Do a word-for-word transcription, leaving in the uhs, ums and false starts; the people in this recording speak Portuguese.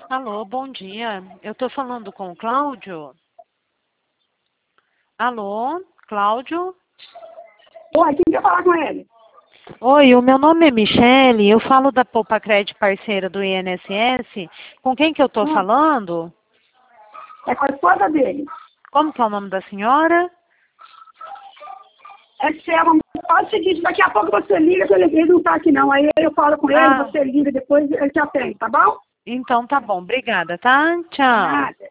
Alô, bom dia. Eu estou falando com o Cláudio. Alô, Cláudio? Oi, quem quer falar com ele? Oi, o meu nome é Michele, eu falo da Poupa Cred parceira do I N S S. Com quem que eu estou Hum, falando? é com a esposa dele. Como que é o nome da senhora? É Selma. Faz o seguinte, daqui a pouco você liga, que ele, ele não está aqui não. Aí eu falo com ele, Ah, você liga depois, ele te atende, tá bom? então tá bom, obrigada, tá? Tchau. Nada.